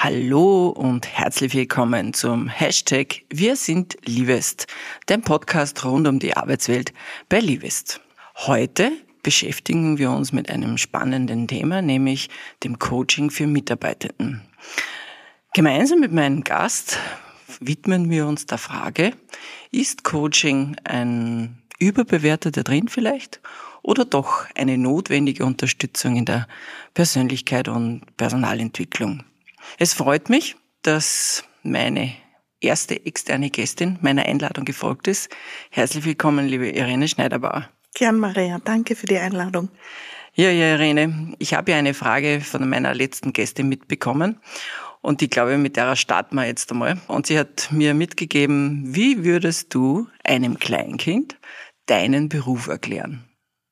Hallo und herzlich willkommen zum Hashtag Wir sind Livest, dem Podcast rund um die Arbeitswelt bei Livest. Heute beschäftigen wir uns mit einem spannenden Thema, nämlich dem Coaching für Mitarbeitenden. Gemeinsam mit meinem Gast widmen wir uns der Frage, ist Coaching ein überbewerteter Trend vielleicht oder doch eine notwendige Unterstützung in der Persönlichkeit und Personalentwicklung? Es freut mich, dass meine erste externe Gästin meiner Einladung gefolgt ist. Herzlich willkommen, liebe Irene Schneiderbauer. Gern, Maria. Danke für die Einladung. Ja, Irene, ich habe ja eine Frage von meiner letzten Gästin mitbekommen und ich glaube, mit der starten wir jetzt einmal. Und sie hat mir mitgegeben, wie würdest du einem Kleinkind deinen Beruf erklären?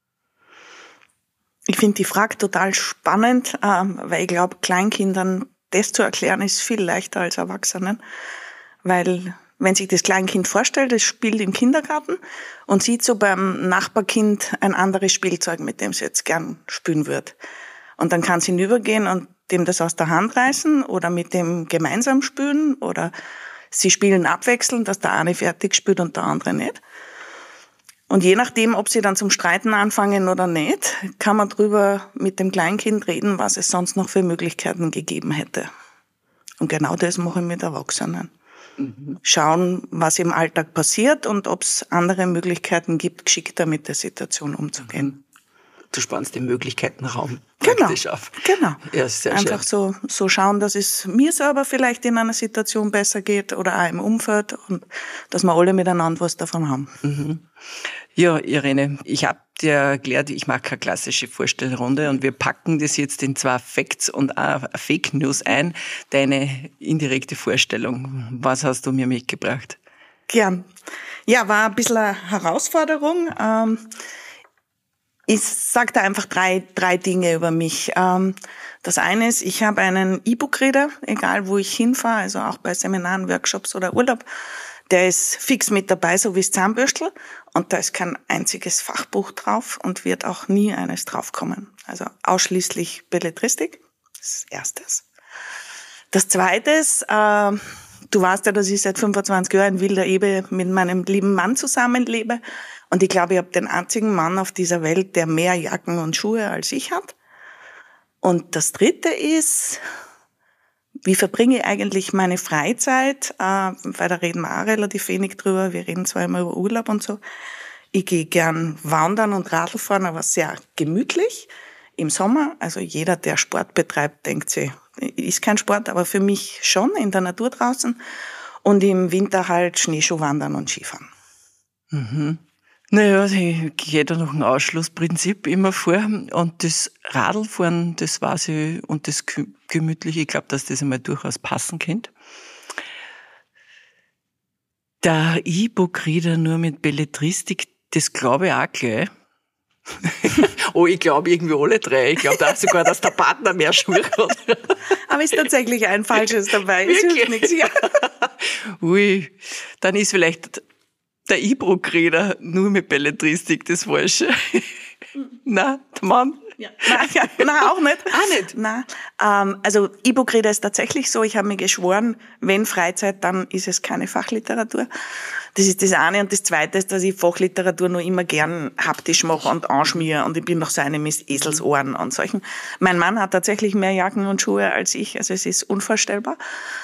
Ich finde die Frage total spannend, weil ich glaube, Kleinkindern das zu erklären ist viel leichter als Erwachsenen, weil wenn sich das Kleinkind vorstellt, es spielt im Kindergarten und sieht so beim Nachbarkind ein anderes Spielzeug, mit dem sie jetzt gern spielen würde. Und dann kann sie hinübergehen und dem das aus der Hand reißen oder mit dem gemeinsam spielen oder sie spielen abwechselnd, dass der eine fertig spielt und der andere nicht. Und je nachdem, ob sie dann zum Streiten anfangen oder nicht, kann man drüber mit dem Kleinkind reden, was es sonst noch für Möglichkeiten gegeben hätte. Und genau das mache ich mit Erwachsenen. Schauen, was im Alltag passiert und ob es andere Möglichkeiten gibt, geschickter mit der Situation umzugehen. Du spannst den Möglichkeitenraum Genau, praktisch auf. genau. Ja, sehr einfach schön. so schauen, dass es mir selber vielleicht in einer Situation besser geht oder auch im Umfeld und dass wir alle miteinander was davon haben. Mhm. Ja, Irene, ich habe dir erklärt, ich mache keine klassische Vorstellrunde und wir packen das jetzt in 2 Facts und Fake News ein. Deine indirekte Vorstellung, was hast du mir mitgebracht? Gern. Ja, war ein bisschen eine Herausforderung. Ich sage da einfach drei Dinge über mich. Das eine ist, ich habe einen E-Book-Reader, egal wo ich hinfahre, also auch bei Seminaren, Workshops oder Urlaub. Der ist fix mit dabei, so wie das Zahnbürstel. Und da ist kein einziges Fachbuch drauf und wird auch nie eines draufkommen. Also ausschließlich Belletristik. Das ist das Erstes. Das Zweite ist, du weißt ja, dass ich seit 25 Jahren in Wilder Ebe mit meinem lieben Mann zusammenlebe. Und ich glaube, ich habe den einzigen Mann auf dieser Welt, der mehr Jacken und Schuhe als ich hat. Und das Dritte ist, wie verbringe ich eigentlich meine Freizeit? Weil da reden wir auch relativ wenig drüber. Wir reden zwar immer über Urlaub und so. Ich gehe gern wandern und Radl fahren, aber sehr gemütlich im Sommer. Also jeder, der Sport betreibt, denkt sich, ist kein Sport, aber für mich schon in der Natur draußen. Und im Winter halt Schneeschuhwandern und Skifahren. Mhm. Naja, ich gehe da noch ein Ausschlussprinzip immer vor. Und das Radlfahren, das weiß ich, und das Gemütliche, ich glaube, dass das einmal durchaus passen könnte. Der E-Book-Reader nur mit Belletristik, das glaube ich auch gleich. Oh, ich glaube irgendwie alle 3. Ich glaube auch sogar, dass der Partner mehr Schuhe hat. Aber ist tatsächlich ein falsches dabei. Es hilft nichts. Ja. Ui, dann ist vielleicht der E-Book-Reader nur mit Belletristik das Falsche. Nein, der Mann? Ja. Nein, auch nicht. Auch nicht? Nein. Also E-Book-Reader ist tatsächlich so. Ich habe mir geschworen, wenn Freizeit, dann ist es keine Fachliteratur. Das ist das eine. Und das zweite ist, dass ich Fachliteratur nur immer gern haptisch mache und anschmiere. Und ich bin noch so eine mit Eselsohren und solchen. Mein Mann hat tatsächlich mehr Jacken und Schuhe als ich. Also es ist unvorstellbar.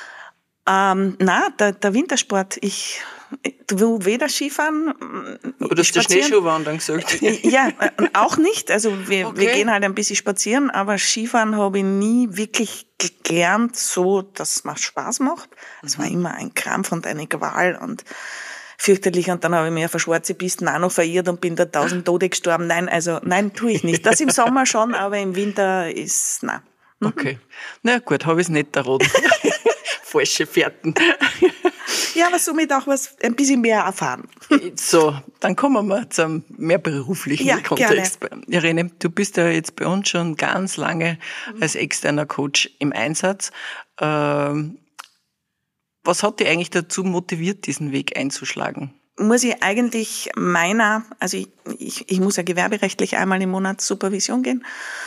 Der Wintersport, du willst weder Skifahren, oder hast du Schneeschuhwandern gesagt? Ja, auch nicht. Also wir gehen halt ein bisschen spazieren, aber Skifahren habe ich nie wirklich gelernt, so, dass es mir Spaß macht. Es war immer ein Krampf und eine Qual und fürchterlich. Und dann habe ich mir auf schwarze Pisten auch noch verirrt und bin da 1000 Tode gestorben. Nein, tue ich nicht. Das im Sommer schon, aber im Winter ist, nein. Okay. Na gut, habe ich es nicht erraten. Falsche Fährten. Ja, aber somit auch was, ein bisschen mehr erfahren. So, dann kommen wir zum mehr beruflichen Kontext. Gerne. Irene, du bist ja jetzt bei uns schon ganz lange als externer Coach im Einsatz. Was hat dich eigentlich dazu motiviert, diesen Weg einzuschlagen? Muss ich eigentlich ich muss ja gewerberechtlich einmal im Monat Supervision gehen.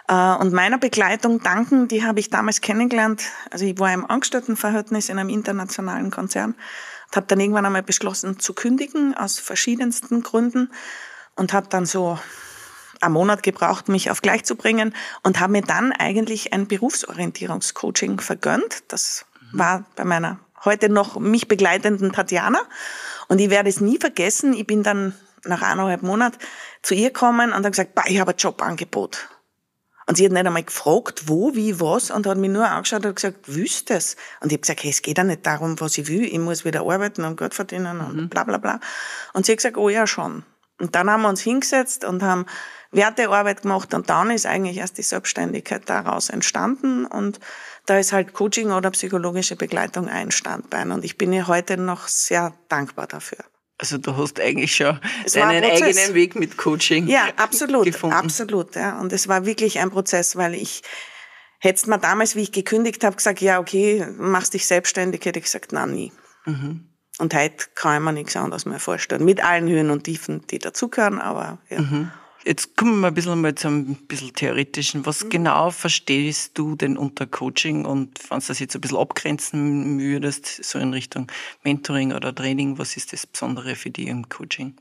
Und meiner Begleitung danken, die habe ich damals kennengelernt. Also ich war im Angestelltenverhältnis in einem internationalen Konzern und habe dann irgendwann einmal beschlossen zu kündigen, aus verschiedensten Gründen. Und habe dann so einen Monat gebraucht, mich auf gleich zu bringen und habe mir dann eigentlich ein Berufsorientierungscoaching vergönnt. Das war bei meiner heute noch mich begleitenden Tatjana. Und ich werde es nie vergessen. Ich bin dann nach 1,5 Monaten zu ihr gekommen und habe gesagt, ich habe ein Jobangebot. Und sie hat nicht einmal gefragt, wo, wie, was, und hat mich nur angeschaut und gesagt, willst du das? Und ich habe gesagt, hey, es geht ja nicht darum, was ich will. Ich muss wieder arbeiten und Geld verdienen und bla bla bla. Und sie hat gesagt, oh ja, schon. Und dann haben wir uns hingesetzt und haben Wertearbeit gemacht und dann ist eigentlich erst die Selbstständigkeit daraus entstanden und da ist halt Coaching oder psychologische Begleitung ein Standbein und ich bin ihr heute noch sehr dankbar dafür. Also du hast eigentlich schon deinen eigenen Weg mit Coaching gefunden. Absolut. Ja. Und es war wirklich ein Prozess, weil hätte mir damals, wie ich gekündigt habe, gesagt, ja okay, machst dich selbstständig, hätte ich gesagt, nein, nie. Mhm. Und heute kann ich mir nichts anderes mehr vorstellen. Mit allen Höhen und Tiefen, die dazugehören, aber ja. Mhm. Jetzt kommen wir ein bisschen mal zum bisschen Theoretischen. Was genau verstehst du denn unter Coaching? Und wenn du das jetzt ein bisschen abgrenzen würdest, so in Richtung Mentoring oder Training, was ist das Besondere für dich im Coaching?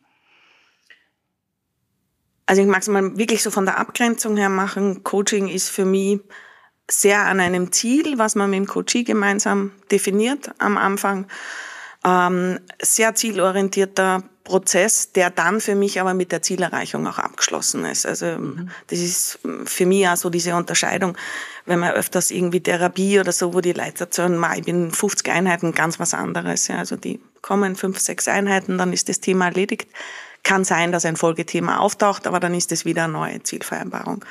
Also ich mag es mal wirklich so von der Abgrenzung her machen. Coaching ist für mich sehr an einem Ziel, was man mit dem Coachee gemeinsam definiert am Anfang. Sehr zielorientierter Prozess, der dann für mich aber mit der Zielerreichung auch abgeschlossen ist. Also das ist für mich auch so diese Unterscheidung, wenn man öfters irgendwie Therapie oder so, wo die Leute erzählen, ich bin 50 Einheiten, ganz was anderes. Ja, also die kommen 5, 6 Einheiten, dann ist das Thema erledigt. Kann sein, dass ein Folgethema auftaucht, aber dann ist es wieder eine neue Zielvereinbarung.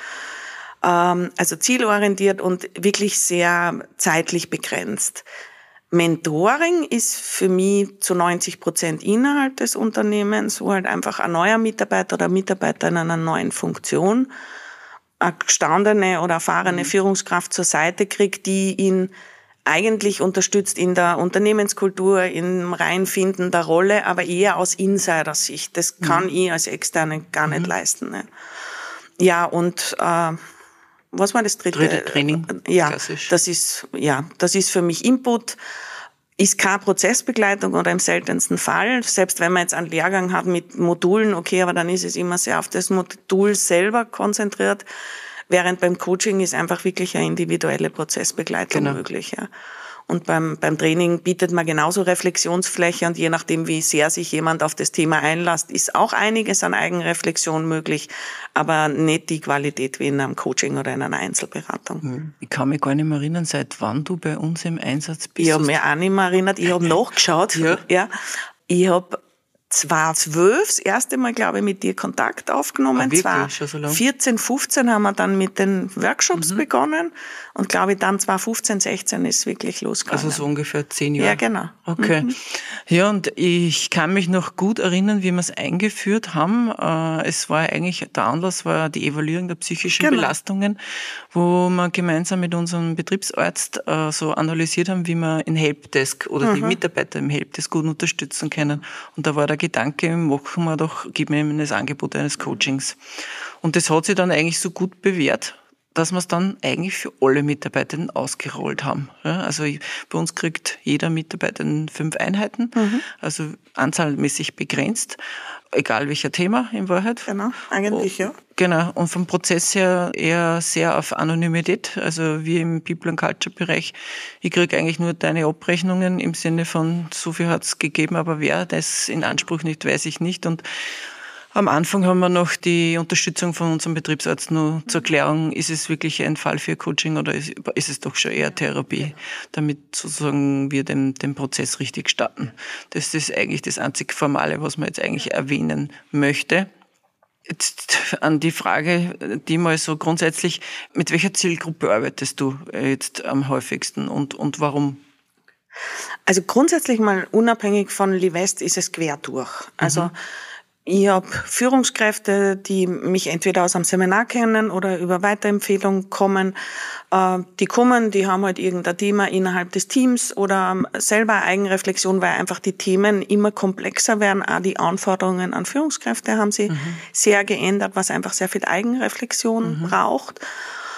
Also zielorientiert und wirklich sehr zeitlich begrenzt. Mentoring ist für mich zu 90% innerhalb des Unternehmens, wo halt einfach ein neuer Mitarbeiter oder Mitarbeiter in einer neuen Funktion eine gestandene oder erfahrene Führungskraft zur Seite kriegt, die ihn eigentlich unterstützt in der Unternehmenskultur, im Reinfinden der Rolle, aber eher aus Insider-Sicht. Das kann ich als Externe gar nicht leisten. Ne? Ja, und was war das dritte? Training. Ja, klassisch. das ist für mich Input, ist keine Prozessbegleitung oder im seltensten Fall. Selbst wenn man jetzt einen Lehrgang hat mit Modulen, okay, aber dann ist es immer sehr auf das Modul selber konzentriert, während beim Coaching ist einfach wirklich eine individuelle Prozessbegleitung möglich. Ja. Und beim Training bietet man genauso Reflexionsfläche und je nachdem, wie sehr sich jemand auf das Thema einlässt, ist auch einiges an Eigenreflexion möglich, aber nicht die Qualität wie in einem Coaching oder in einer Einzelberatung. Ich kann mich gar nicht mehr erinnern, seit wann du bei uns im Einsatz bist. Ich habe mich auch nicht mehr erinnert, ich habe nachgeschaut. Ja. Ich habe 2012 das erste Mal, glaube ich, mit dir Kontakt aufgenommen. Schon so lang? 14, 15 haben wir dann mit den Workshops begonnen und glaube ich dann 2015, 16 ist wirklich losgegangen. Also so ungefähr 10 Jahre? Ja, genau. Okay. Ja, und ich kann mich noch gut erinnern, wie wir es eingeführt haben. Es war eigentlich, der Anlass war die Evaluierung der psychischen Belastungen, wo wir gemeinsam mit unserem Betriebsarzt so analysiert haben, wie wir in Helpdesk oder die Mitarbeiter im Helpdesk gut unterstützen können. Und da war der Gedanke, geben wir ihm das Angebot eines Coachings. Und das hat sich dann eigentlich so gut bewährt, dass wir es dann eigentlich für alle Mitarbeitenden ausgerollt haben. Ja, also bei uns kriegt jeder Mitarbeiter 5 Einheiten, also anzahlmäßig begrenzt, egal welcher Thema in Wahrheit. Genau, eigentlich ja. Genau, und vom Prozess her eher sehr auf Anonymität, also wie im People and Culture Bereich. Ich kriege eigentlich nur deine Abrechnungen im Sinne von, so viel hat's gegeben, aber wer das in Anspruch nicht, weiß ich nicht. Und am Anfang haben wir noch die Unterstützung von unserem Betriebsarzt nur zur Klärung, ist es wirklich ein Fall für Coaching oder ist es doch schon eher Therapie, damit sozusagen wir den Prozess richtig starten. Das ist eigentlich das einzig Formale, was man jetzt eigentlich erwähnen möchte. Jetzt an die Frage, die mal so grundsätzlich, mit welcher Zielgruppe arbeitest du jetzt am häufigsten und warum? Also grundsätzlich mal unabhängig von Livest ist es quer durch. Also ich habe Führungskräfte, die mich entweder aus einem Seminar kennen oder über Weiterempfehlung kommen. Die haben halt irgendein Thema innerhalb des Teams oder selber Eigenreflexion, weil einfach die Themen immer komplexer werden. Auch die Anforderungen an Führungskräfte haben sich sehr geändert, was einfach sehr viel Eigenreflexion braucht.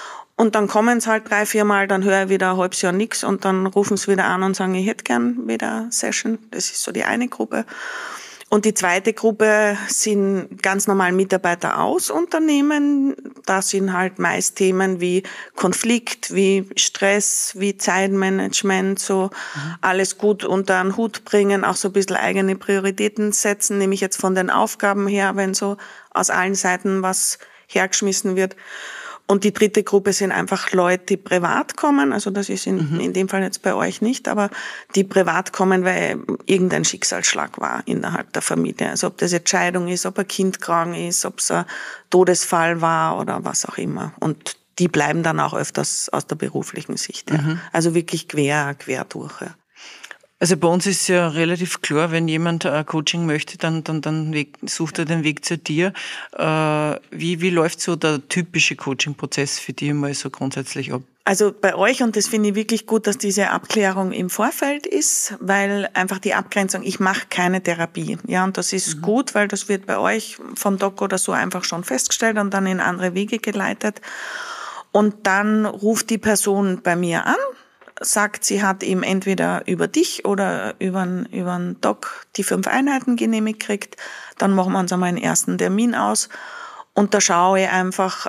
Und dann kommen sie halt 3-4 Mal, dann höre ich wieder ein halbes Jahr nichts und dann rufen sie wieder an und sagen, ich hätte gern wieder eine Session. Das ist so die eine Gruppe. Und die zweite Gruppe sind ganz normal Mitarbeiter aus Unternehmen. Da sind halt meist Themen wie Konflikt, wie Stress, wie Zeitmanagement, so alles gut unter einen Hut bringen, auch so ein bisschen eigene Prioritäten setzen, nämlich jetzt von den Aufgaben her, wenn so aus allen Seiten was hergeschmissen wird. Und die dritte Gruppe sind einfach Leute, die privat kommen. Also das ist in dem Fall jetzt bei euch nicht, aber die privat kommen, weil irgendein Schicksalsschlag war innerhalb der Familie. Also ob das jetzt Scheidung ist, ob ein Kind krank ist, ob es ein Todesfall war oder was auch immer. Und die bleiben dann auch öfters aus der beruflichen Sicht. Ja. Also wirklich quer durch. Ja. Also bei uns ist ja relativ klar, wenn jemand Coaching möchte, dann sucht er den Weg zu dir. Wie läuft so der typische Coaching-Prozess für dich mal so grundsätzlich ab? Also bei euch, und das finde ich wirklich gut, dass diese Abklärung im Vorfeld ist, weil einfach die Abgrenzung, ich mache keine Therapie. Ja, und das ist gut, weil das wird bei euch vom Doc oder so einfach schon festgestellt und dann in andere Wege geleitet. Und dann ruft die Person bei mir an, sagt, sie hat ihm entweder über dich oder über einen Doc die 5 Einheiten genehmigt gekriegt. Dann machen wir uns einmal einen ersten Termin aus. Und da schaue ich einfach,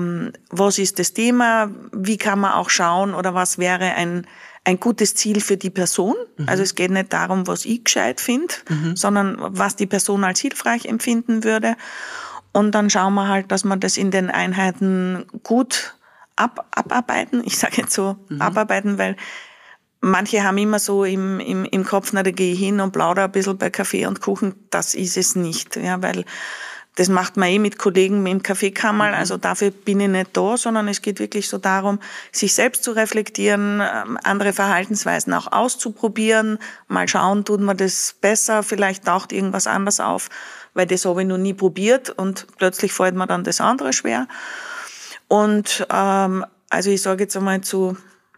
was ist das Thema, wie kann man auch schauen oder was wäre ein gutes Ziel für die Person. Also es geht nicht darum, was ich gescheit finde, sondern was die Person als hilfreich empfinden würde. Und dann schauen wir halt, dass wir das in den Einheiten gut abarbeiten. Ich sage jetzt so abarbeiten, weil manche haben immer so im Kopf, na, da gehe ich hin und plaudere ein bisschen bei Kaffee und Kuchen. Das ist es nicht, ja, weil das macht man mit Kollegen im Kaffeekammerl, also dafür bin ich nicht da, sondern es geht wirklich so darum, sich selbst zu reflektieren, andere Verhaltensweisen auch auszuprobieren, mal schauen, tut man das besser, vielleicht taucht irgendwas anders auf, weil das habe ich noch nie probiert und plötzlich fällt mir dann das andere schwer. Und also ich sage jetzt einmal zu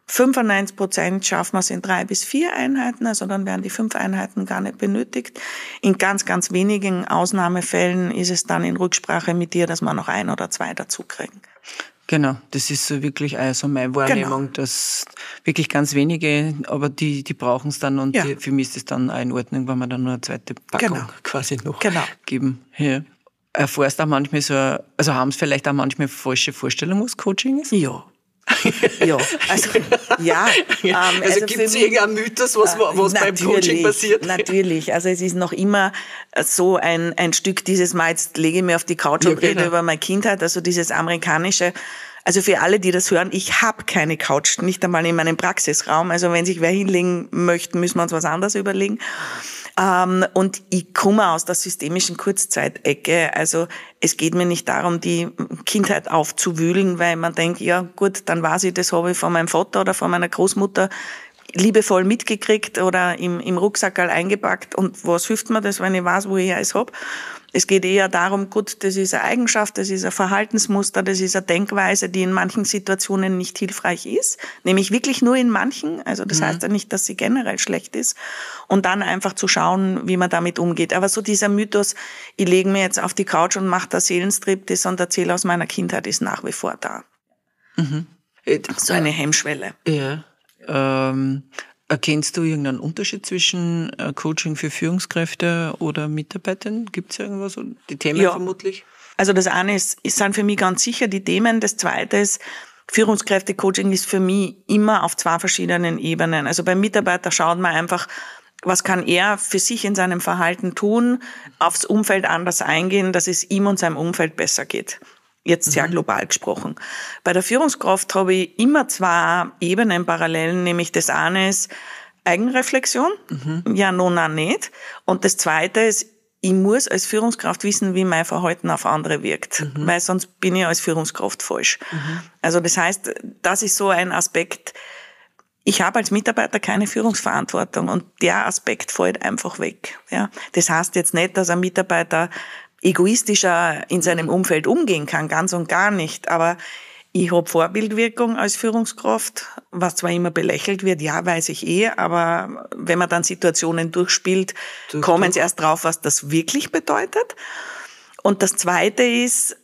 95% schaffen wir es in 3 bis 4 Einheiten, also dann werden die 5 Einheiten gar nicht benötigt. In ganz, ganz wenigen Ausnahmefällen ist es dann in Rücksprache mit dir, dass wir noch 1 oder 2 dazu kriegen. Genau, das ist so wirklich also meine Wahrnehmung, dass wirklich ganz wenige, aber die brauchen es dann und für mich ist es dann auch in Ordnung, wenn wir dann nur eine zweite Packung quasi noch geben. Ja. Erfährst du auch manchmal also haben es vielleicht auch manchmal falsche Vorstellungen, was Coaching ist? Ja. Ja, also, ja. Also gibt es irgendeinen Mythos, was beim Coaching passiert? Natürlich, also es ist noch immer so ein Stück dieses Mal, jetzt lege ich mir auf die Couch und rede über meine Kindheit, also dieses amerikanische. Also für alle, die das hören, ich habe keine Couch, nicht einmal in meinem Praxisraum. Also wenn sich wer hinlegen möchte, müssen wir uns was anderes überlegen. Und ich komme aus der systemischen Kurzzeitecke. Also es geht mir nicht darum, die Kindheit aufzuwühlen, weil man denkt, ja gut, dann weiß ich, das habe ich von meinem Vater oder von meiner Großmutter liebevoll mitgekriegt oder im Rucksackerl eingepackt. Und was hilft mir das, wenn ich weiß, wo ich es habe? Es geht eher darum, gut, das ist eine Eigenschaft, das ist ein Verhaltensmuster, das ist eine Denkweise, die in manchen Situationen nicht hilfreich ist, nämlich wirklich nur in manchen, also das heißt ja nicht, dass sie generell schlecht ist, und dann einfach zu schauen, wie man damit umgeht. Aber so dieser Mythos, ich lege mir jetzt auf die Couch und mache da Seelenstriptease und erzähle aus meiner Kindheit, ist nach wie vor da. So eine Hemmschwelle. Ja. Erkennst du irgendeinen Unterschied zwischen Coaching für Führungskräfte oder Mitarbeitern? Gibt es irgendwas? Die Themen vermutlich? Also das eine sind für mich ganz sicher die Themen. Das zweite ist, Führungskräfte-Coaching ist für mich immer auf 2 verschiedenen Ebenen. Also beim Mitarbeiter schaut man einfach, was kann er für sich in seinem Verhalten tun, aufs Umfeld anders eingehen, dass es ihm und seinem Umfeld besser geht. Jetzt sehr global gesprochen. Bei der Führungskraft habe ich immer 2 Ebenen parallel, nämlich das eine ist Eigenreflexion, ja, nicht. Und das zweite ist, ich muss als Führungskraft wissen, wie mein Verhalten auf andere wirkt, weil sonst bin ich als Führungskraft falsch. Also das heißt, das ist so ein Aspekt, ich habe als Mitarbeiter keine Führungsverantwortung und der Aspekt fällt einfach weg. Ja, das heißt jetzt nicht, dass ein Mitarbeiter egoistischer in seinem Umfeld umgehen kann, ganz und gar nicht. Aber ich habe Vorbildwirkung als Führungskraft, was zwar immer belächelt wird, ja, weiß ich aber wenn man dann Situationen durchspielt, kommen sie erst drauf, was das wirklich bedeutet. Und das Zweite ist,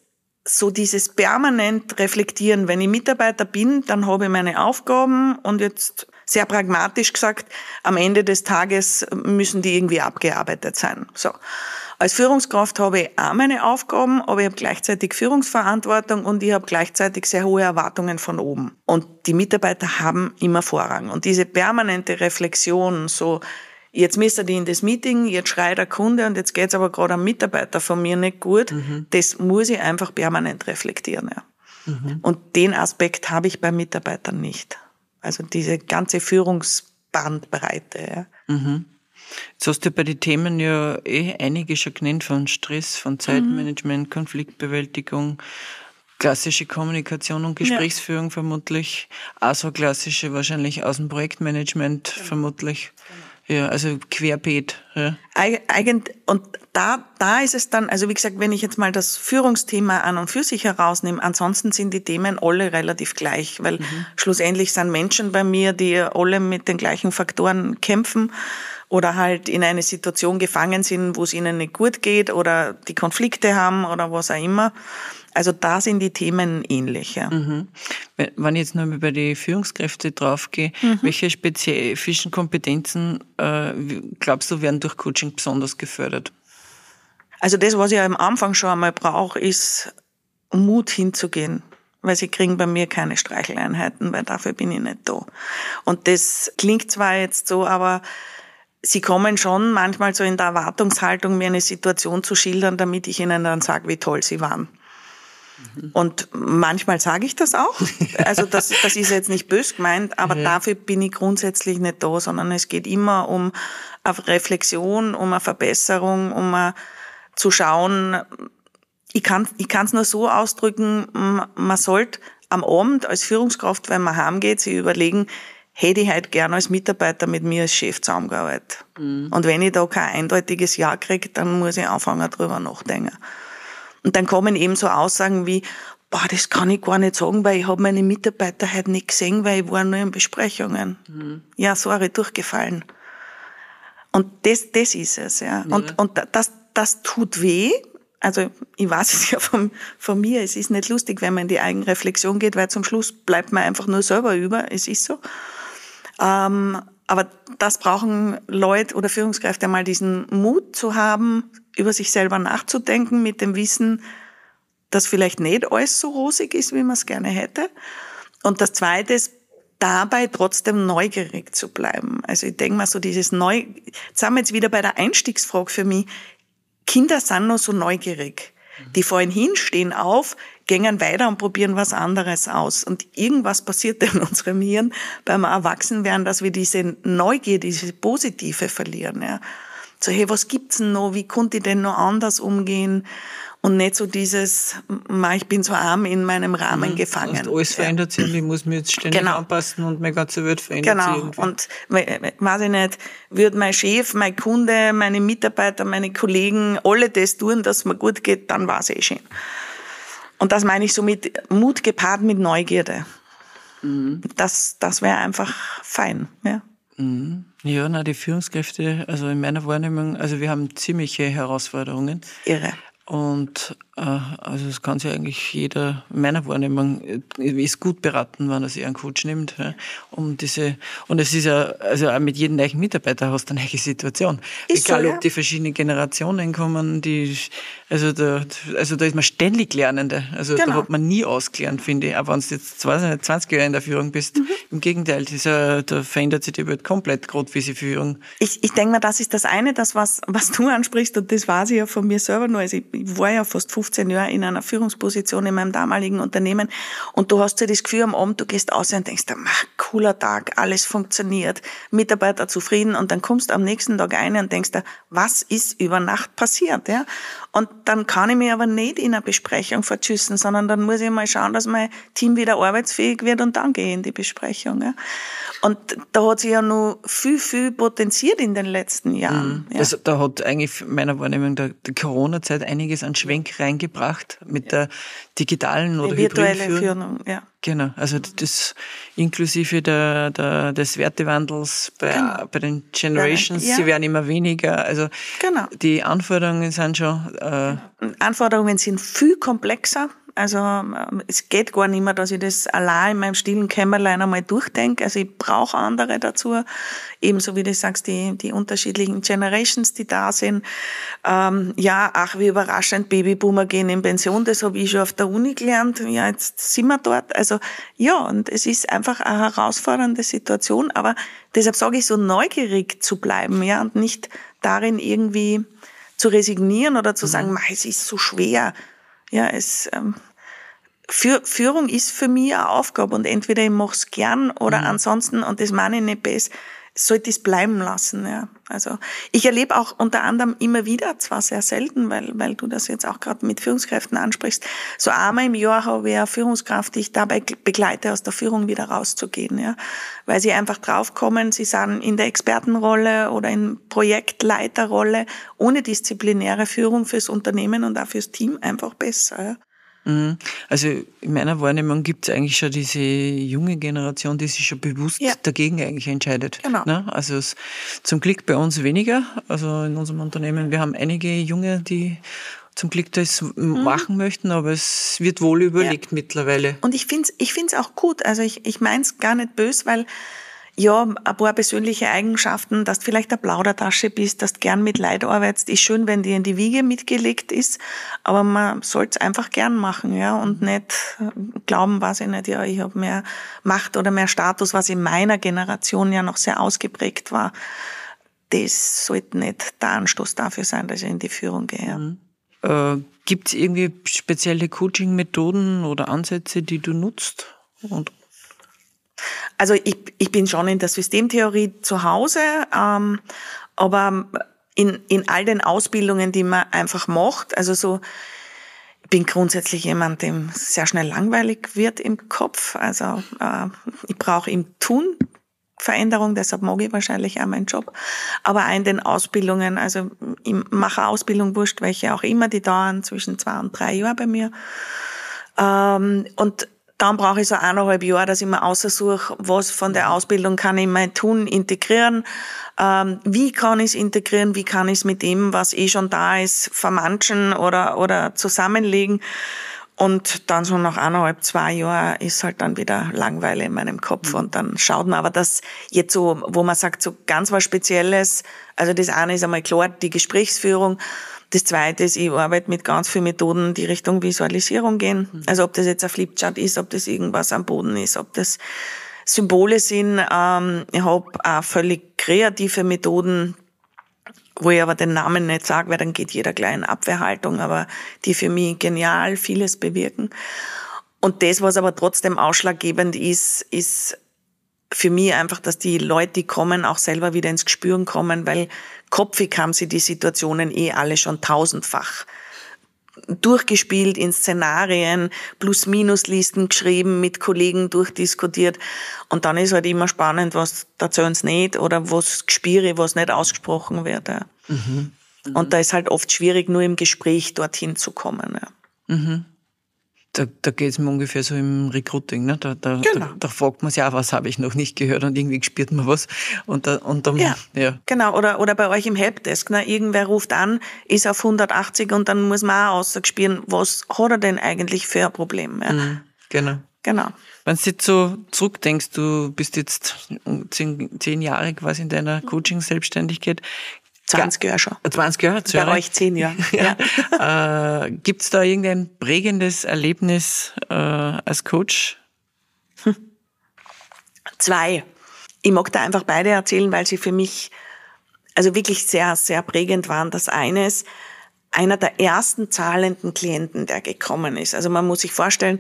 so dieses permanent reflektieren. Wenn ich Mitarbeiter bin, dann habe ich meine Aufgaben und jetzt sehr pragmatisch gesagt, am Ende des Tages müssen die irgendwie abgearbeitet sein. So. Als Führungskraft habe ich auch meine Aufgaben, aber ich habe gleichzeitig Führungsverantwortung und ich habe gleichzeitig sehr hohe Erwartungen von oben. Und die Mitarbeiter haben immer Vorrang. Und diese permanente Reflexion, so, jetzt müsst ihr in das Meeting, jetzt schreit der Kunde und jetzt geht's aber gerade am Mitarbeiter von mir nicht gut, das muss ich einfach permanent reflektieren. Ja. Und den Aspekt habe ich bei Mitarbeitern nicht. Also diese ganze Führungsbandbreite. Ja. Jetzt hast du bei den Themen ja einige schon genannt, von Stress, von Zeitmanagement, Konfliktbewältigung, klassische Kommunikation und Gesprächsführung vermutlich, auch so klassische wahrscheinlich aus dem Projektmanagement vermutlich. Ja, also querbeet. Ja. Und da ist es dann, also wie gesagt, wenn ich jetzt mal das Führungsthema an und für sich herausnehme, ansonsten sind die Themen alle relativ gleich, weil schlussendlich sind Menschen bei mir, die alle mit den gleichen Faktoren kämpfen oder halt in eine Situation gefangen sind, wo es ihnen nicht gut geht oder die Konflikte haben oder was auch immer. Also da sind die Themen ähnlich. Ja. Wenn ich jetzt noch mal bei den Führungskräften draufgehe, welche spezifischen Kompetenzen glaubst du, werden durch Coaching besonders gefördert? Also das, was ich am Anfang schon einmal brauche, ist Mut hinzugehen. Weil sie kriegen bei mir keine Streicheleinheiten, weil dafür bin ich nicht da. Und das klingt zwar jetzt so, aber sie kommen schon manchmal so in der Erwartungshaltung, mir eine Situation zu schildern, damit ich ihnen dann sage, wie toll sie waren. Und manchmal sage ich das auch. Also das ist jetzt nicht böse gemeint, aber dafür bin ich grundsätzlich nicht da, sondern es geht immer um eine Reflexion, um eine Verbesserung, um zu schauen. Ich kann es nur so ausdrücken, man sollte am Abend als Führungskraft, wenn man heimgeht, sich überlegen, hätte ich heute gerne als Mitarbeiter mit mir als Chef zusammengearbeitet. Und wenn ich da kein eindeutiges Ja kriege, dann muss ich anfangen, drüber nachdenken. Und dann kommen eben so Aussagen wie, das kann ich gar nicht sagen, weil ich habe meine Mitarbeiter heute nicht gesehen, weil ich war nur in Besprechungen. Ja, sorry, durchgefallen. Und das ist es, ja. Und das tut weh. Also ich weiß es ja von mir, es ist nicht lustig, wenn man in die Eigenreflexion geht, weil zum Schluss bleibt man einfach nur selber über, es ist so. Aber das brauchen Leute oder Führungskräfte einmal diesen Mut zu haben, über sich selber nachzudenken, mit dem Wissen, dass vielleicht nicht alles so rosig ist, wie man es gerne hätte. Und das Zweite ist, dabei trotzdem neugierig zu bleiben. Also ich denke mal so jetzt sind wir jetzt wieder bei der Einstiegsfrage für mich. Kinder sind noch so neugierig. Die fallen hin, stehen auf, gehen weiter und probieren was anderes aus. Und irgendwas passiert in unserem Hirn beim Erwachsenwerden, dass wir diese Neugier, diese Positive verlieren. Ja. So, hey, was gibt's denn noch? Wie konnte ich denn noch anders umgehen? Und nicht so dieses, ich bin so arm in meinem Rahmen gefangen. Und alles verändert sich und ich muss mich jetzt ständig anpassen und meine ganze Welt verändert sich irgendwie. Und weiß ich nicht, würde mein Chef, mein Kunde, meine Mitarbeiter, meine Kollegen alle das tun, dass es mir gut geht, dann war es eh schön. Und das meine ich so mit Mut gepaart mit Neugierde. Das wäre einfach fein, ja. Ja, die Führungskräfte, also in meiner Wahrnehmung, also wir haben ziemliche Herausforderungen. Irre. Und also es kann sich eigentlich jeder, in meiner Wahrnehmung, ist gut beraten, wenn er sich einen Coach nimmt, ja, und es ist ja, also auch mit jedem neuen Mitarbeiter hast du eine neue Situation. Ist egal so, ja. ob die verschiedenen Generationen kommen, also da ist man ständig Lernende. Also da hat man nie ausgelernt, finde ich. Auch wenn du jetzt 20 Jahre in der Führung bist. Im Gegenteil, da verändert sich die Welt komplett, gerade wie sie Führung. Ich denke mal, das ist das eine, das was du ansprichst, und das weiß ich ja von mir selber nur. Also ich war ja fast 15 Jahre in einer Führungsposition in meinem damaligen Unternehmen, und du hast ja das Gefühl am Abend, du gehst aus und denkst, cooler Tag, alles funktioniert, Mitarbeiter zufrieden, und dann kommst du am nächsten Tag rein und denkst, was ist über Nacht passiert, ja? Und dann kann ich mich aber nicht in einer Besprechung vertschüssen, sondern dann muss ich mal schauen, dass mein Team wieder arbeitsfähig wird, und dann gehe ich in die Besprechung, ja? Und da hat sich ja noch viel potenziert in den letzten Jahren. Ja. Also da hat eigentlich meiner Wahrnehmung die Corona-Zeit einiges an Schwenk reingebracht mit der digitalen oder virtuelle hybriden Führung. Ja. Genau, also das inklusive des Wertewandels bei den Generations, sie werden immer weniger. Also die Anforderungen sind schon... Anforderungen sind viel komplexer. Also es geht gar nicht mehr, dass ich das allein in meinem stillen Kämmerlein einmal durchdenke. Also ich brauche andere dazu. Ebenso wie du sagst, die unterschiedlichen Generations, die da sind. Wie überraschend, Babyboomer gehen in Pension, das habe ich schon auf der Uni gelernt. Ja, jetzt sind wir dort. Also ja, und es ist einfach eine herausfordernde Situation. Aber deshalb sage ich, so neugierig zu bleiben, ja, und nicht darin irgendwie zu resignieren oder zu sagen, es ist so schwer. Ja, Führung ist für mich eine Aufgabe und entweder ich mache es gern oder ansonsten, und das meine ich nicht besser, sollte ich es bleiben lassen. Ja. Also ich erlebe auch unter anderem immer wieder, zwar sehr selten, weil du das jetzt auch gerade mit Führungskräften ansprichst, so einmal im Jahr habe ich eine Führungskraft, die ich dabei begleite, aus der Führung wieder rauszugehen. Ja. Weil sie einfach draufkommen, sie sind in der Expertenrolle oder in Projektleiterrolle ohne disziplinäre Führung fürs Unternehmen und auch fürs Team einfach besser. Ja. Also in meiner Wahrnehmung gibt es eigentlich schon diese junge Generation, die sich schon bewusst dagegen eigentlich entscheidet. Genau. Ne? Also zum Glück bei uns weniger, also in unserem Unternehmen, wir haben einige Junge, die zum Glück das machen möchten, aber es wird wohl überlegt mittlerweile. Und ich find's auch gut, also ich mein's gar nicht böse, weil ja, ein paar persönliche Eigenschaften, dass du vielleicht eine Plaudertasche bist, dass du gern mit Leid arbeitest, ist schön, wenn dir in die Wiege mitgelegt ist, aber man soll's einfach gern machen, ja, und nicht glauben, weiß ich nicht, ja, ich habe mehr Macht oder mehr Status, was in meiner Generation ja noch sehr ausgeprägt war. Das sollte nicht der Anstoß dafür sein, dass ich in die Führung gehe. Gibt es irgendwie spezielle Coaching-Methoden oder Ansätze, die du nutzt? Also ich bin schon in der Systemtheorie zu Hause, aber in all den Ausbildungen, die man einfach macht, also so, ich bin grundsätzlich jemand, dem sehr schnell langweilig wird im Kopf. Also ich brauche im Tun Veränderung, deshalb mag ich wahrscheinlich auch meinen Job. Aber auch in den Ausbildungen, also ich mache eine Ausbildung, wurscht, welche auch immer, die dauern zwischen 2 und 3 Jahren bei mir. Und dann brauche ich so 1,5 Jahre, dass ich mir aussuche, was von der Ausbildung kann ich in mein Tun integrieren, wie kann ich es integrieren, wie kann ich es mit dem, was schon da ist, vermanschen oder zusammenlegen. Und dann so nach 1,5, 2 Jahren ist halt dann wieder Langeweile in meinem Kopf. Und dann schaut man aber das jetzt so, wo man sagt, so ganz was Spezielles. Also das eine ist einmal klar, die Gesprächsführung. Das zweite ist, ich arbeite mit ganz vielen Methoden, die Richtung Visualisierung gehen. Also ob das jetzt ein Flipchart ist, ob das irgendwas am Boden ist, ob das Symbole sind. Ich habe auch völlig kreative Methoden, wo ich aber den Namen nicht sage, weil dann geht jeder gleich in Abwehrhaltung, aber die für mich genial vieles bewirken. Und das, was aber trotzdem ausschlaggebend ist für mich einfach, dass die Leute, die kommen, auch selber wieder ins Gespüren kommen, weil kopfig haben sie die Situationen alle schon 1000-fach durchgespielt, in Szenarien, Plus-Minus-Listen geschrieben, mit Kollegen durchdiskutiert. Und dann ist halt immer spannend, was erzählen sie nicht oder was gespüre, was nicht ausgesprochen wird. Ja. Und da ist halt oft schwierig, nur im Gespräch dorthin zu kommen. Ja. Da geht es mir ungefähr so im Recruiting, ne? Da fragt man sich auch, was habe ich noch nicht gehört, und irgendwie spürt man was. Und dann, ja. Genau, oder bei euch im Helpdesk, ne? Irgendwer ruft an, ist auf 180 und dann muss man auch ausspüren, was hat er denn eigentlich für ein Problem. Ja? Genau. Wenn du jetzt so zurückdenkst, du bist jetzt 10 Jahre quasi in deiner Coaching-Selbstständigkeit. 20 Jahre schon. 20 Jahre? Bei euch 10 Jahre. Ja. Gibt's da irgendein prägendes Erlebnis als Coach? 2. Ich mag da einfach beide erzählen, weil sie für mich also wirklich sehr, sehr prägend waren. Das eine ist einer der ersten zahlenden Klienten, der gekommen ist. Also man muss sich vorstellen,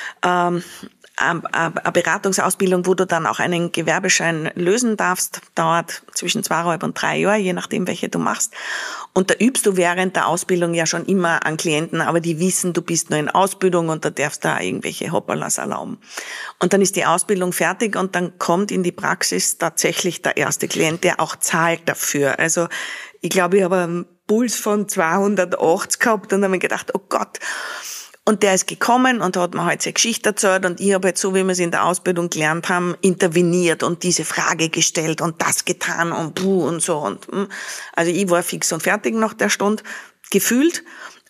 eine Beratungsausbildung, wo du dann auch einen Gewerbeschein lösen darfst, dauert zwischen 2,5 und 3 Jahre, je nachdem, welche du machst. Und da übst du während der Ausbildung ja schon immer an Klienten, aber die wissen, du bist nur in Ausbildung und da darfst du da irgendwelche Hopperlas erlauben. Und dann ist die Ausbildung fertig und dann kommt in die Praxis tatsächlich der erste Klient, der auch zahlt dafür. Also ich glaube, ich habe einen Puls von 280 gehabt und habe mir gedacht, oh Gott. Und der ist gekommen und hat mir halt seine Geschichte erzählt und ich habe jetzt, so wie wir es in der Ausbildung gelernt haben, interveniert und diese Frage gestellt und das getan und und so. Und also ich war fix und fertig nach der Stunde, gefühlt.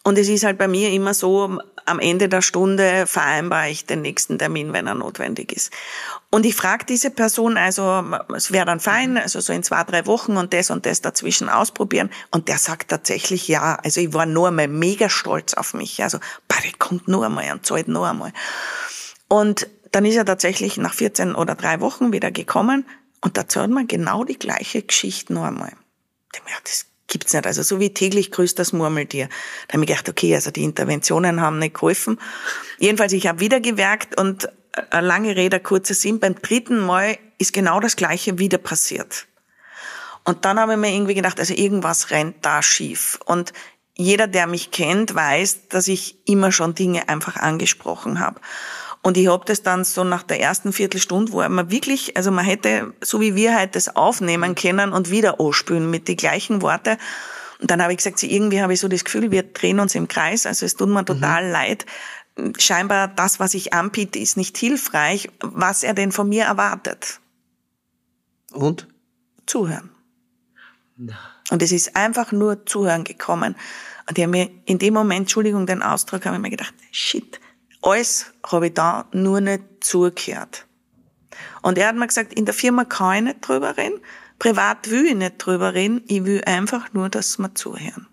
Und es ist halt bei mir immer so, am Ende der Stunde vereinbare ich den nächsten Termin, wenn er notwendig ist. Und ich frage diese Person, also es wäre dann fein, also so in 2-3 Wochen und das dazwischen ausprobieren. Und der sagt tatsächlich ja. Also ich war nur einmal mega stolz auf mich. Also, der kommt nur einmal und zahlt nur einmal. Und dann ist er tatsächlich nach 14 oder 3 Wochen wieder gekommen und da erzählt man genau die gleiche Geschichte noch einmal. Ich dachte mir, das gibt's nicht. Also so wie täglich grüßt das Murmeltier. Da habe ich gedacht, okay, also die Interventionen haben nicht geholfen. Jedenfalls, ich habe wieder gewerkt und eine lange Rede, kurzer Sinn, beim 3. Mal ist genau das Gleiche wieder passiert. Und dann habe ich mir irgendwie gedacht, also irgendwas rennt da schief. Und jeder, der mich kennt, weiß, dass ich immer schon Dinge einfach angesprochen habe. Und ich habe das dann so nach der ersten Viertelstunde, wo man wirklich, also man hätte, so wie wir halt das aufnehmen können und wieder anspülen mit den gleichen Worten. Und dann habe ich gesagt, irgendwie habe ich so das Gefühl, wir drehen uns im Kreis, also es tut mir total leid. Scheinbar das, was ich anbiete, ist nicht hilfreich. Was er denn von mir erwartet? Und? Zuhören. Und es ist einfach nur Zuhören gekommen. Und ich habe mir in dem Moment, Entschuldigung, den Ausdruck, habe ich mir gedacht, shit, alles habe ich da nur nicht zugehört. Und er hat mir gesagt, in der Firma kann ich nicht drüber reden, privat will ich nicht drüber reden, ich will einfach nur, dass wir zuhören.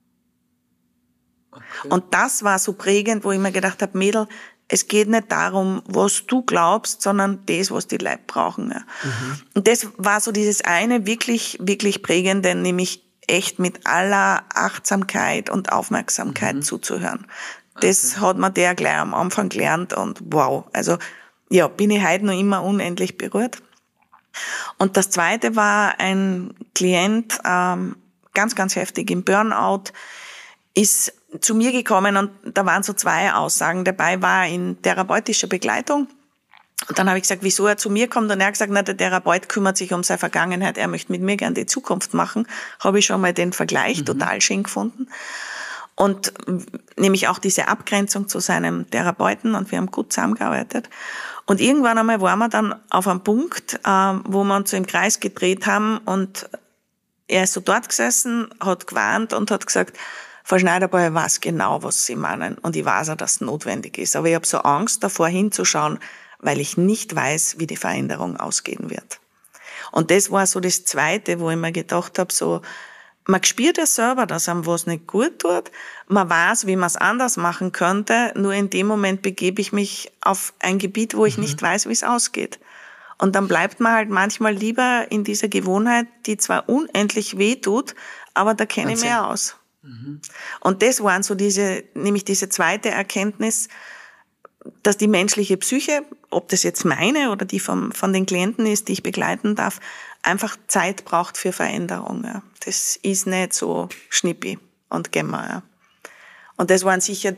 Okay. Und das war so prägend, wo ich mir gedacht habe, Mädel, es geht nicht darum, was du glaubst, sondern das, was die Leute brauchen. Ja. Und das war so dieses eine wirklich, wirklich prägende, nämlich echt mit aller Achtsamkeit und Aufmerksamkeit zuzuhören. Das hat man der gleich am Anfang gelernt und wow, also ja, bin ich heute noch immer unendlich berührt. Und das zweite war ein Klient, ganz, ganz heftig im Burnout, ist zu mir gekommen und da waren so 2 Aussagen dabei, war in therapeutischer Begleitung. Und dann habe ich gesagt, wieso er zu mir kommt und er hat gesagt, na, der Therapeut kümmert sich um seine Vergangenheit, er möchte mit mir gerne die Zukunft machen. Habe ich schon mal den Vergleich total schön gefunden. Und nämlich auch diese Abgrenzung zu seinem Therapeuten und wir haben gut zusammengearbeitet. Und irgendwann einmal waren wir dann auf einem Punkt, wo wir uns so im Kreis gedreht haben und er ist so dort gesessen, hat gewarnt und hat gesagt, Frau Schneiderboy, ich weiß genau, was Sie meinen und ich weiß auch, dass es notwendig ist. Aber ich habe so Angst davor hinzuschauen, weil ich nicht weiß, wie die Veränderung ausgehen wird. Und das war so das Zweite, wo ich mir gedacht habe, so, man spürt ja selber, dass einem was nicht gut tut. Man weiß, wie man es anders machen könnte. Nur in dem Moment begebe ich mich auf ein Gebiet, wo ich nicht weiß, wie es ausgeht. Und dann bleibt man halt manchmal lieber in dieser Gewohnheit, die zwar unendlich weh tut, aber da kenne ich mehr aus. Und das waren so nämlich diese zweite Erkenntnis, dass die menschliche Psyche, ob das jetzt meine oder die von den Klienten ist, die ich begleiten darf, einfach Zeit braucht für Veränderung. Ja. Das ist nicht so schnippi und gehen wir. Ja. Und das waren sicher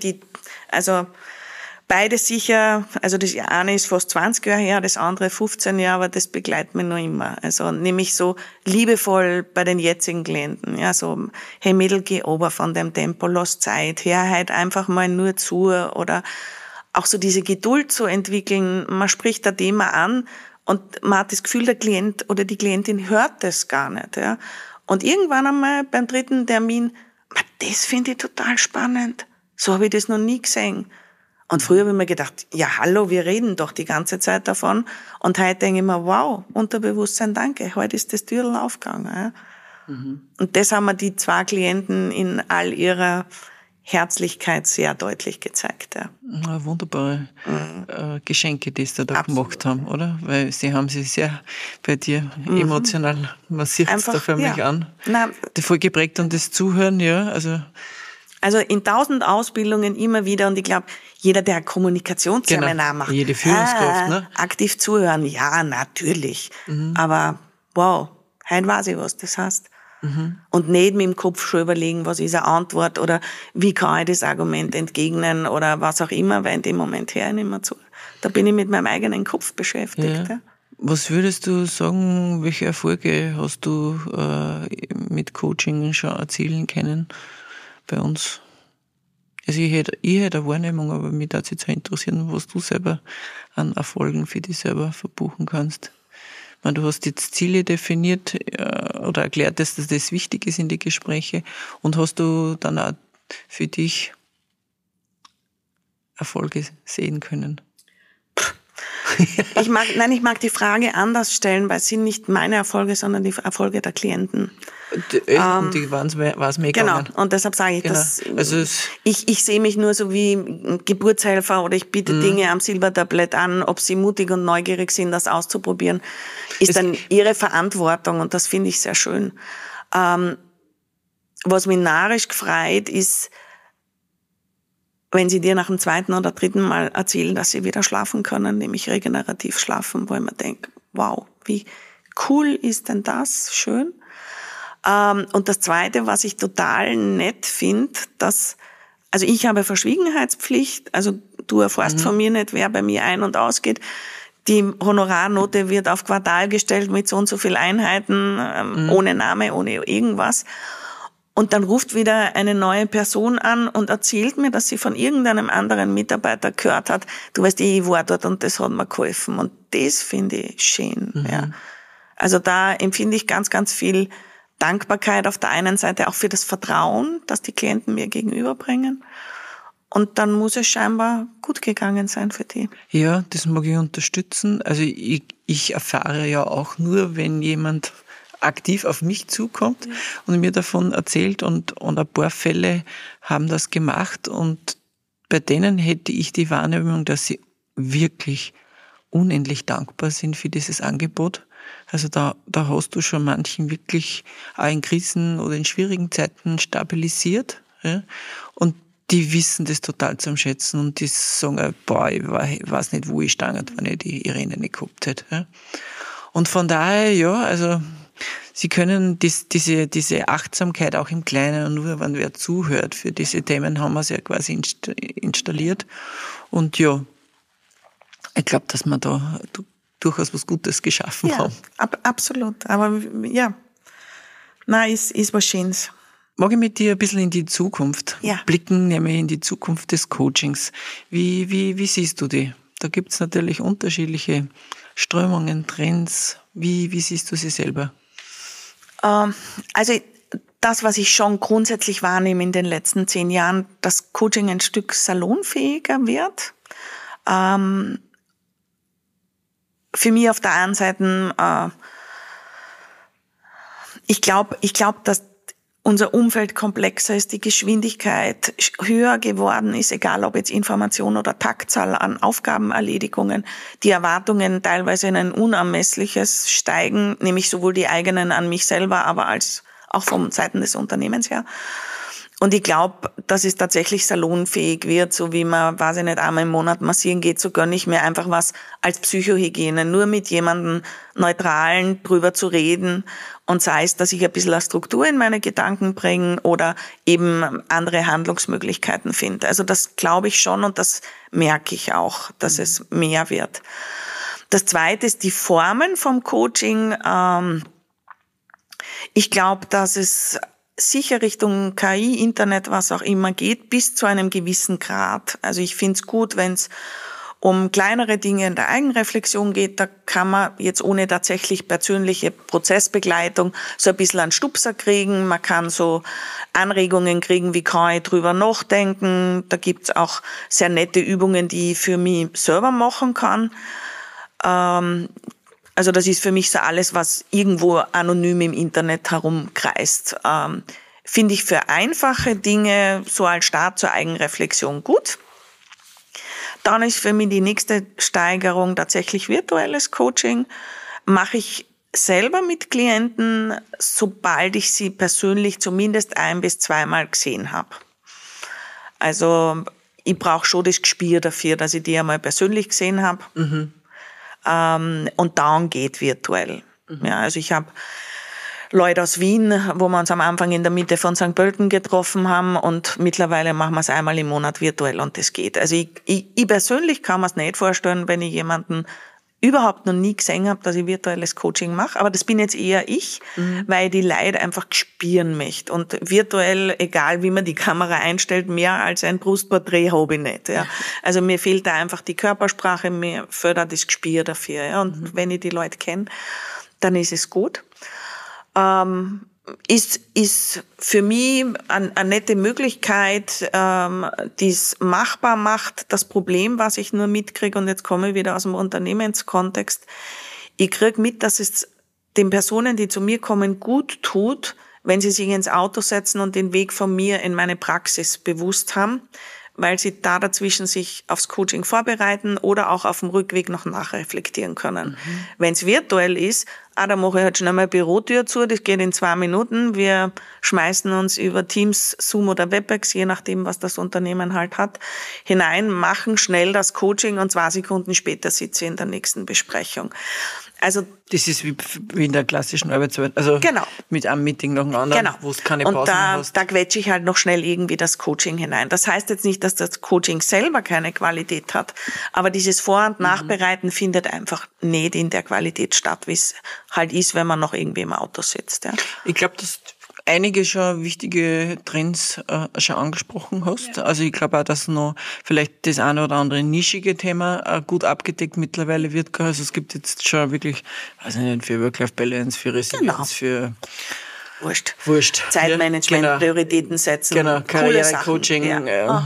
beide sicher, also das eine ist fast 20 Jahre her, das andere 15 Jahre, aber das begleitet mich noch immer. Also nämlich so liebevoll bei den jetzigen Klienten. Ja, so, hey Mädel, geh ober von dem Tempo, lass Zeit, hör halt einfach mal nur zu oder auch so diese Geduld zu entwickeln. Man spricht ein Thema an und man hat das Gefühl, der Klient oder die Klientin hört das gar nicht. Ja. Und irgendwann einmal beim 3. Termin, das finde ich total spannend. So habe ich das noch nie gesehen. Und früher habe ich mir gedacht, ja hallo, wir reden doch die ganze Zeit davon. Und heute denke ich mir, wow, Unterbewusstsein, danke, heute ist das Türl aufgegangen. Ja. Und das haben mir die 2 Klienten in all ihrer Herzlichkeit sehr deutlich gezeigt. Ja. Ja, wunderbare Geschenke, die sie da gemacht haben, oder? Weil sie haben sich sehr bei dir emotional, man sieht es da förmlich an, voll geprägt und das Zuhören, ja, also in 1000 Ausbildungen immer wieder und ich glaube, jeder, der Kommunikationsseminar macht, jede Führungskraft, ne? Aktiv zuhören, ja, natürlich. Aber wow, heute weiß ich, was das heißt. Und nicht mit dem Kopf schon überlegen, was ist eine Antwort oder wie kann ich das Argument entgegnen oder was auch immer, weil in dem Moment höre ich nicht mehr zu. Da bin ich mit meinem eigenen Kopf beschäftigt. Ja. Was würdest du sagen, welche Erfolge hast du mit Coaching schon erzielen können bei uns? Also ich hätte eine Wahrnehmung, aber mich würde es jetzt auch interessieren, was du selber an Erfolgen für dich selber verbuchen kannst. Ich meine, du hast jetzt Ziele definiert oder erklärt, dass das wichtig ist in die Gespräche und hast du dann auch für dich Erfolge sehen können? Ich mag die Frage anders stellen, weil es sind nicht meine Erfolge, sondern die Erfolge der Klienten. Und die war es mir gegangen. Genau, und deshalb sage ich, Genau. dass Also ich sehe mich nur so wie ein Geburtshelfer oder ich biete Dinge am Silbertablett an, ob sie mutig und neugierig sind, das auszuprobieren, ist dann ihre Verantwortung und das finde ich sehr schön. Was mich narrisch gefreut ist, wenn sie dir nach dem 2. oder 3. Mal erzählen, dass sie wieder schlafen können, nämlich regenerativ schlafen, wo ich mir denke, wow, wie cool ist denn das? Schön. Und das Zweite, was ich total nett finde, also ich habe Verschwiegenheitspflicht, also du erfährst von mir nicht, wer bei mir ein- und ausgeht. Die Honorarnote wird auf Quartal gestellt mit so und so viel Einheiten, ohne Name, ohne irgendwas. Und dann ruft wieder eine neue Person an und erzählt mir, dass sie von irgendeinem anderen Mitarbeiter gehört hat, du weißt, ich war dort und das hat mir geholfen. Und das finde ich schön. Ja. Also da empfinde ich ganz, ganz viel Dankbarkeit auf der einen Seite auch für das Vertrauen, das die Klienten mir gegenüberbringen. Und dann muss es scheinbar gut gegangen sein für die. Ja, das mag ich unterstützen. Also ich erfahre ja auch nur, wenn jemand aktiv auf mich zukommt und mir davon erzählt und ein paar Fälle haben das gemacht und bei denen hätte ich die Wahrnehmung, dass sie wirklich unendlich dankbar sind für dieses Angebot. Also da hast du schon manchen wirklich auch in Krisen oder in schwierigen Zeiten stabilisiert. Ja? Und die wissen das total zu schätzen und die sagen, boah, ich weiß nicht, wo ich gestanden, wenn ich die Irene nicht gehabt hätte. Ja? Und von daher, ja, also sie können diese Achtsamkeit auch im Kleinen und nur, wenn wer zuhört, für diese Themen haben wir es ja quasi installiert. Und ja, ich glaube, dass wir da durchaus was Gutes geschaffen haben. Absolut. Aber ja, ist was Schönes. Mag ich mit dir ein bisschen in die Zukunft blicken, nämlich in die Zukunft des Coachings. Wie siehst du die? Da gibt es natürlich unterschiedliche Strömungen, Trends. Wie siehst du sie selber? Also das, was ich schon grundsätzlich wahrnehme in den letzten 10 Jahren, dass Coaching ein Stück salonfähiger wird. Für mich auf der einen Seite, ich glaube, dass unser Umfeld komplexer ist, die Geschwindigkeit höher geworden ist, egal ob jetzt Information oder Taktzahl an Aufgabenerledigungen, die Erwartungen teilweise in ein unermessliches steigen, nämlich sowohl die eigenen an mich selber, aber als auch von Seiten des Unternehmens her. Und ich glaube, dass es tatsächlich salonfähig wird, so wie man, weiß ich nicht, einmal im Monat massieren geht, so gönne ich mir einfach was als Psychohygiene, nur mit jemandem Neutralen drüber zu reden und sei es, dass ich ein bisschen eine Struktur in meine Gedanken bringe oder eben andere Handlungsmöglichkeiten finde. Also das glaube ich schon und das merke ich auch, dass es mehr wird. Das Zweite ist die Formen vom Coaching. Ich glaube, dass es sicher Richtung KI, Internet, was auch immer geht, bis zu einem gewissen Grad. Also ich finde es gut, wenn es um kleinere Dinge in der Eigenreflexion geht, da kann man jetzt ohne tatsächlich persönliche Prozessbegleitung so ein bisschen einen Stupser kriegen. Man kann so Anregungen kriegen, wie kann ich drüber nachdenken. Da gibt's auch sehr nette Übungen, die ich für mich selber machen kann. Also das ist für mich so alles, was irgendwo anonym im Internet herumkreist. Finde ich für einfache Dinge so als Start zur Eigenreflexion gut. Dann ist für mich die nächste Steigerung tatsächlich virtuelles Coaching. Mache ich selber mit Klienten, sobald ich sie persönlich zumindest 1- bis 2-mal gesehen habe. Also ich brauche schon das Gespür dafür, dass ich die einmal persönlich gesehen habe. Und dann geht virtuell. Ja, also ich habe Leute aus Wien, wo wir uns am Anfang in der Mitte von St. Pölten getroffen haben und mittlerweile machen wir es einmal im Monat virtuell und das geht. Also ich persönlich kann mir es nicht vorstellen, wenn ich jemanden überhaupt noch nie gesehen habe, dass ich virtuelles Coaching mache, aber das bin jetzt eher ich, weil ich die Leute einfach spüren möchte. Und virtuell, egal wie man die Kamera einstellt, mehr als ein Brustporträt habe ich nicht. Ja. Also mir fehlt da einfach die Körpersprache, mir fehlt da das Gespür dafür. Ja. Und wenn ich die Leute kenne, dann ist es gut. ist für mich eine nette Möglichkeit, die es machbar macht. Das Problem, was ich nur mitkriege, und jetzt komme ich wieder aus dem Unternehmenskontext, ich kriege mit, dass es den Personen, die zu mir kommen, gut tut, wenn sie sich ins Auto setzen und den Weg von mir in meine Praxis bewusst haben, weil sie da dazwischen sich aufs Coaching vorbereiten oder auch auf dem Rückweg noch nachreflektieren können. Wenn es virtuell ist, da mache ich halt schnell mal Bürotür zu, das geht in 2 Minuten. Wir schmeißen uns über Teams, Zoom oder WebEx, je nachdem, was das Unternehmen halt hat, hinein, machen schnell das Coaching und 2 Sekunden später sitze ich in der nächsten Besprechung. Also das ist wie in der klassischen Arbeitswelt, also genau. Mit einem Meeting nach dem anderen, genau. wo es keine Pausen mehr hast. Da quetsche ich halt noch schnell irgendwie das Coaching hinein. Das heißt jetzt nicht, dass das Coaching selber keine Qualität hat, aber dieses Vor- und Nachbereiten findet einfach nicht in der Qualität statt, wie es halt ist, wenn man noch irgendwie im Auto sitzt. Ja. Ich glaube, dass einige schon wichtige Trends schon angesprochen hast. Ja. Also ich glaube auch, dass noch vielleicht das eine oder andere nischige Thema gut abgedeckt mittlerweile wird. Also es gibt jetzt schon wirklich, weiß ich nicht, für Work-Life-Balance, für Resilienz, für Wurscht. Zeitmanagement, ja, genau. Prioritäten setzen. Genau, Karriere-Coaching,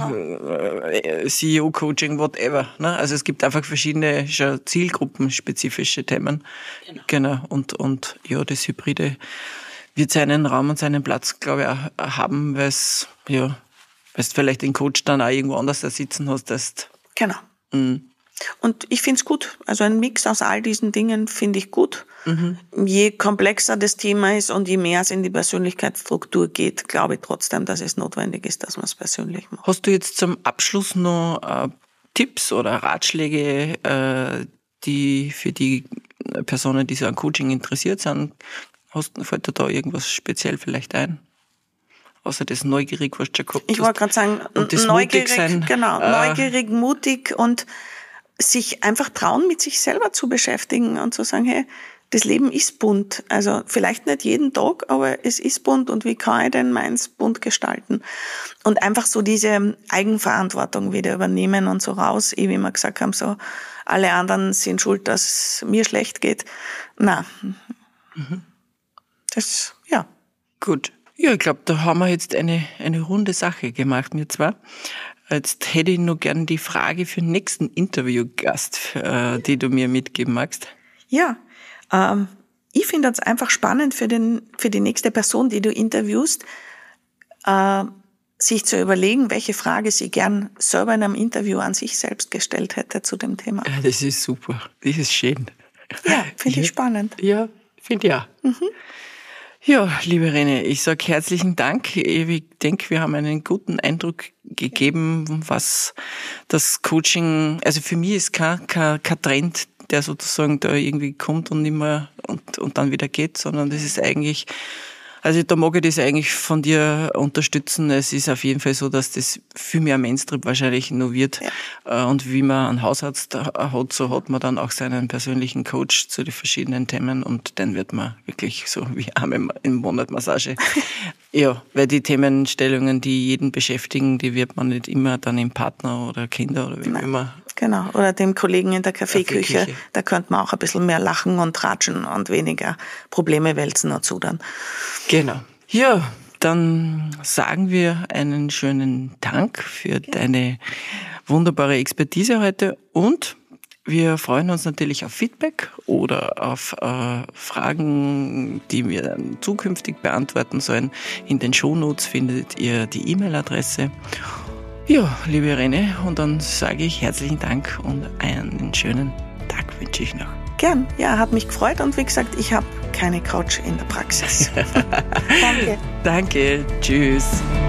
CEO-Coaching, whatever. Ne? Also es gibt einfach verschiedene schon zielgruppenspezifische Themen. Genau. Und ja, das Hybride wird seinen Raum und seinen Platz, glaube ich, auch haben, weil es vielleicht den Coach dann auch irgendwo anders da sitzen hast. Genau. Und ich finde es gut. Also ein Mix aus all diesen Dingen finde ich gut. Je komplexer das Thema ist und je mehr es in die Persönlichkeitsstruktur geht, glaube ich trotzdem, dass es notwendig ist, dass man es persönlich macht. Hast du jetzt zum Abschluss noch Tipps oder Ratschläge, die für die Personen, die so an Coaching interessiert sind, fällt dir da irgendwas speziell vielleicht ein? Außer das neugierig, was du schon gehabt hast. Ich wollte gerade sagen, neugierig, mutig und sich einfach trauen, mit sich selber zu beschäftigen und zu sagen, hey, das Leben ist bunt. Also vielleicht nicht jeden Tag, aber es ist bunt und wie kann ich denn meins bunt gestalten? Und einfach so diese Eigenverantwortung wieder übernehmen und so raus, wie wir gesagt haben, so alle anderen sind schuld, dass es mir schlecht geht. Na, das, ja. Gut. Ja, ich glaube, da haben wir jetzt eine runde Sache gemacht, wir zwar. Jetzt hätte ich noch gern die Frage für den nächsten Interviewgast, die du mir mitgeben magst. Ja, ich finde es einfach spannend für die nächste Person, die du interviewst, sich zu überlegen, welche Frage sie gern selber in einem Interview an sich selbst gestellt hätte zu dem Thema. Ja, das ist super. Das ist schön. Ja, finde ich spannend. Ja, finde ich auch. Ja, liebe René, ich sage herzlichen Dank. Ich denke, wir haben einen guten Eindruck gegeben, was das Coaching, also für mich ist kein Trend, der sozusagen da irgendwie kommt und immer und dann wieder geht, sondern das ist eigentlich, also da mag ich das eigentlich von dir unterstützen. Es ist auf jeden Fall so, dass das viel mehr Mainstream wahrscheinlich noch wird. Ja. Und wie man einen Hausarzt hat, so hat man dann auch seinen persönlichen Coach zu den verschiedenen Themen und dann wird man wirklich so wie einmal im Monat Massage. Ja, weil die Themenstellungen, die jeden beschäftigen, die wird man nicht immer dann im Partner oder Kinder oder wie immer. Genau, oder dem Kollegen in der Kaffeeküche. Da könnte man auch ein bisschen mehr lachen und ratschen und weniger Probleme wälzen dazu dann. Genau. Ja, dann sagen wir einen schönen Dank für deine wunderbare Expertise heute und wir freuen uns natürlich auf Feedback oder auf Fragen, die wir dann zukünftig beantworten sollen. In den Shownotes findet ihr die E-Mail-Adresse. Ja, liebe René, und dann sage ich herzlichen Dank und einen schönen Tag wünsche ich noch. Gern, ja, hat mich gefreut und wie gesagt, ich habe keine Couch in der Praxis. Danke. Danke, tschüss.